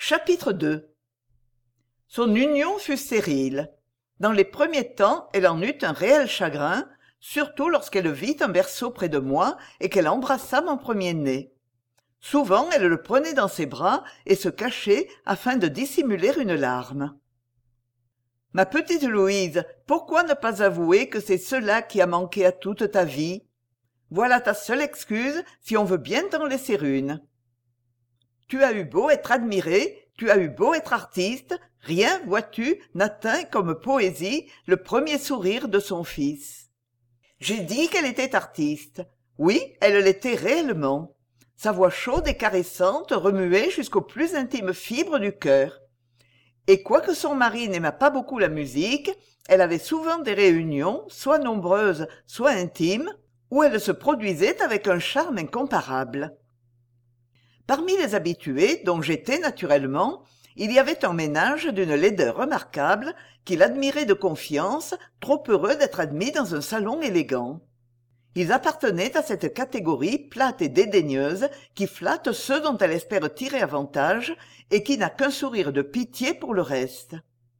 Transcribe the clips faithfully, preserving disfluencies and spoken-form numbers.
Chapitre deux. Son union fut stérile. Dans les premiers temps, elle en eut un réel chagrin, surtout lorsqu'elle vit un berceau près de moi et qu'elle embrassa mon premier-né. Souvent, elle le prenait dans ses bras et se cachait afin de dissimuler une larme. « Ma petite Louise, pourquoi ne pas avouer que c'est cela qui a manqué à toute ta vie ? Voilà ta seule excuse si on veut bien t'en laisser une. Tu as eu beau être admiré, tu as eu beau être artiste, rien, vois-tu, n'atteint comme poésie le premier sourire de son fils. J'ai dit qu'elle était artiste. Oui, elle l'était réellement. Sa voix chaude et caressante remuait jusqu'aux plus intimes fibres du cœur. Et quoique son mari n'aimât pas beaucoup la musique, elle avait souvent des réunions, soit nombreuses, soit intimes, où elle se produisait avec un charme incomparable. Parmi les habitués, dont j'étais naturellement, il y avait un ménage d'une laideur remarquable, qui l'admirait de confiance, trop heureux d'être admis dans un salon élégant. Ils appartenaient à cette catégorie plate et dédaigneuse qui flatte ceux dont elle espère tirer avantage et qui n'a qu'un sourire de pitié pour le reste.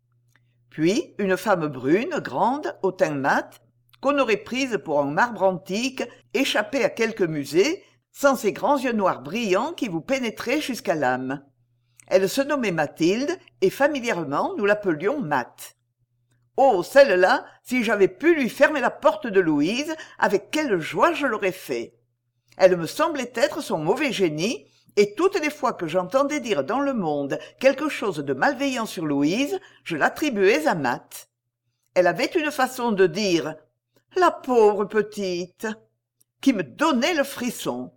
Puis, une femme brune, grande, au teint mat, qu'on aurait prise pour un marbre antique, échappé à quelque musée, sans ses grands yeux noirs brillants qui vous pénétraient jusqu'à l'âme. Elle se nommait Mathilde, et familièrement nous l'appelions Mat. Oh, celle-là, si j'avais pu lui fermer la porte de Louise, avec quelle joie je l'aurais fait. Elle me semblait être son mauvais génie, et toutes les fois que j'entendais dire dans le monde quelque chose de malveillant sur Louise, je l'attribuais à Mat. Elle avait une façon de dire « la pauvre petite » qui me donnait le frisson.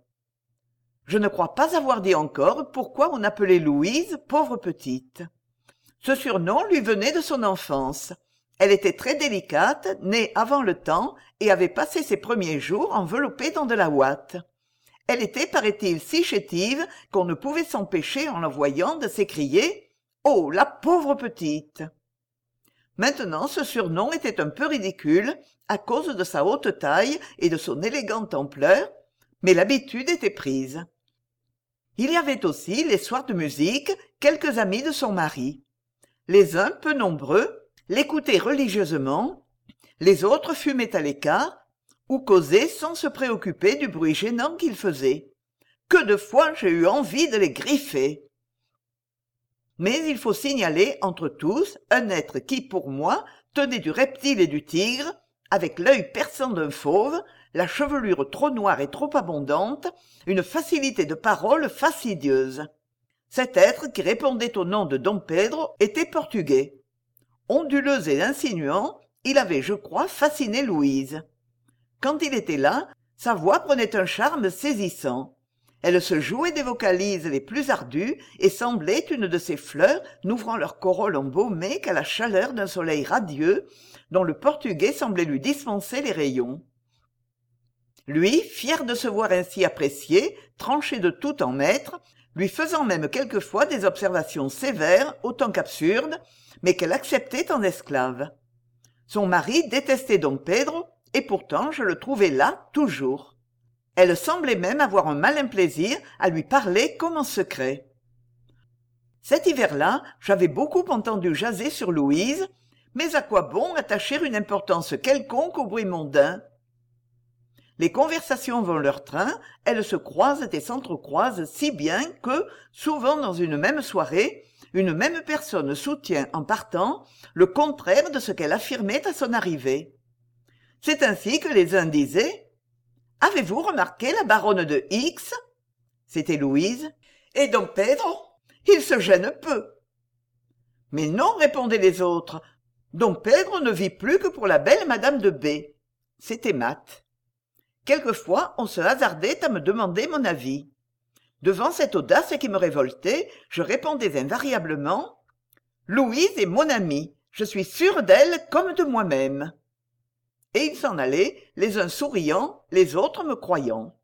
Je ne crois pas avoir dit encore pourquoi on appelait Louise « pauvre petite ». Ce surnom lui venait de son enfance. Elle était très délicate, née avant le temps, et avait passé ses premiers jours enveloppée dans de la ouate. Elle était, paraît-il, si chétive qu'on ne pouvait s'empêcher, en la voyant, de s'écrier « Oh, la pauvre petite !» Maintenant, ce surnom était un peu ridicule, à cause de sa haute taille et de son élégante ampleur, mais l'habitude était prise. Il y avait aussi, les soirs de musique, quelques amis de son mari. Les uns, peu nombreux, l'écoutaient religieusement, les autres fumaient à l'écart, ou causaient sans se préoccuper du bruit gênant qu'ils faisaient. Que de fois j'ai eu envie de les griffer. Mais il faut signaler entre tous un être qui, pour moi, tenait du reptile et du tigre, avec l'œil perçant d'un fauve, la chevelure trop noire et trop abondante, une facilité de parole fastidieuse. Cet être qui répondait au nom de Dom Pedro était portugais. Onduleux et insinuant, il avait, je crois, fasciné Louise. Quand il était là, sa voix prenait un charme saisissant. Elle se jouait des vocalises les plus ardues et semblait une de ces fleurs n'ouvrant leur corolle embaumée qu'à la chaleur d'un soleil radieux, dont le portugais semblait lui dispenser les rayons. Lui, fier de se voir ainsi apprécié, tranché de tout en maître, lui faisant même quelquefois des observations sévères autant qu'absurdes, mais qu'elle acceptait en esclave. Son mari détestait Dom Pedro, et pourtant je le trouvais là toujours. Elle semblait même avoir un malin plaisir à lui parler comme en secret. Cet hiver-là, j'avais beaucoup entendu jaser sur Louise, mais à quoi bon attacher une importance quelconque au bruit mondain ? Les conversations vont leur train, elles se croisent et s'entrecroisent si bien que, souvent dans une même soirée, une même personne soutient, en partant, le contraire de ce qu'elle affirmait à son arrivée. C'est ainsi que les uns disaient « Avez-vous remarqué la baronne de X ?» C'était Louise. « Et Dom Pedro ? Il se gêne peu. » « Mais non, répondaient les autres, Dom Pedro ne vit plus que pour la belle madame de B. » C'était Mat. Quelquefois, on se hasardait à me demander mon avis. Devant cette audace qui me révoltait, je répondais invariablement « Louise est mon amie, je suis sûre d'elle comme de moi-même. » Et ils s'en allaient, les uns souriant, les autres me croyant.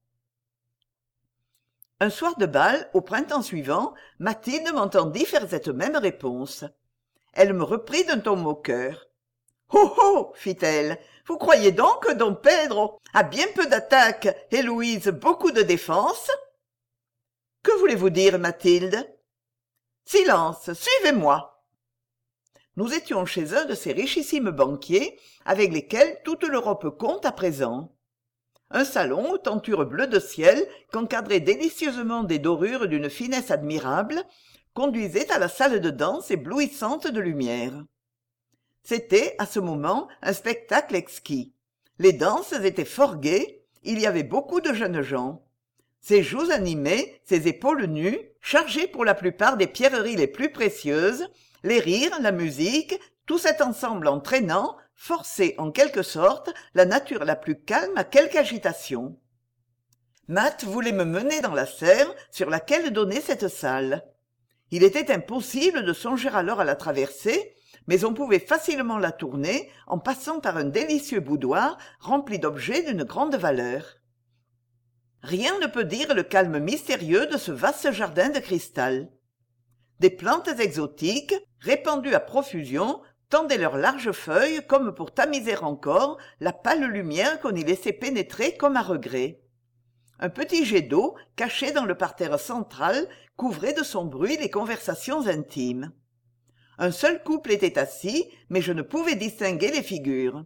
Un soir de bal, au printemps suivant, Mathilde m'entendit faire cette même réponse. Elle me reprit d'un ton moqueur. « Oh oh !» fit-elle. « Vous croyez donc que Dom Pedro a bien peu d'attaque et Louise beaucoup de défense ?» « Que voulez-vous dire, Mathilde ?» silence, suivez-moi. Nous étions chez un de ces richissimes banquiers avec lesquels toute l'Europe compte à présent. Un salon aux tentures bleu de ciel qu'encadraient délicieusement des dorures d'une finesse admirable conduisait à la salle de danse éblouissante de lumière. C'était, à ce moment, un spectacle exquis. Les danses étaient fort gaies, il y avait beaucoup de jeunes gens. Ses joues animées, ses épaules nues, chargées pour la plupart des pierreries les plus précieuses, les rires, la musique, tout cet ensemble entraînant, forçait en quelque sorte la nature la plus calme à quelque agitation. Matt voulait me mener dans la serre sur laquelle donnait cette salle. Il était impossible de songer alors à la traverser, mais on pouvait facilement la tourner en passant par un délicieux boudoir rempli d'objets d'une grande valeur. Rien ne peut dire le calme mystérieux de ce vaste jardin de cristal. Des plantes exotiques, répandues à profusion, tendaient leurs larges feuilles comme pour tamiser encore la pâle lumière qu'on y laissait pénétrer comme à regret. Un petit jet d'eau, caché dans le parterre central, couvrait de son bruit les conversations intimes. Un seul couple était assis, mais je ne pouvais distinguer les figures.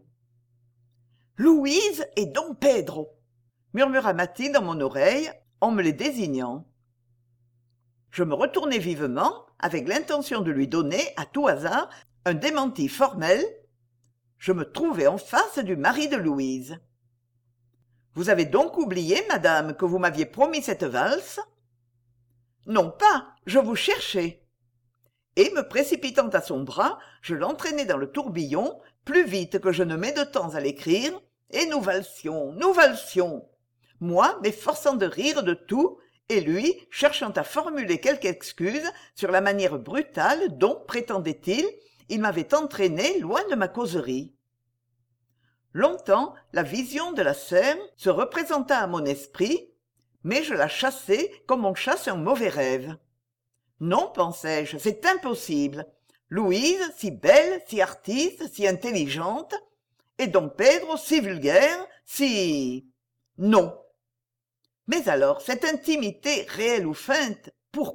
« Louise et Don Pedro !» murmura Mathilde dans mon oreille, en me les désignant. Je me retournai vivement, avec l'intention de lui donner, à tout hasard, un démenti formel. Je me trouvais en face du mari de Louise. « Vous avez donc oublié, madame, que vous m'aviez promis cette valse ?»« Non pas, je vous cherchais. » Et, me précipitant à son bras, je l'entraînai dans le tourbillon, plus vite que je ne mets de temps à l'écrire, et nous valsions, nous valsions. Moi, m'efforçant de rire de tout, et lui, cherchant à formuler quelque excuse sur la manière brutale dont, prétendait-il, il m'avait entraîné loin de ma causerie. Longtemps, la vision de la serre se représenta à mon esprit, mais je la chassai comme on chasse un mauvais rêve. Non, pensai-je, c'est impossible. Louise, si belle, si artiste, si intelligente, et Don Pedro, si vulgaire, si... Non. Mais alors, cette intimité réelle ou feinte, pourquoi ?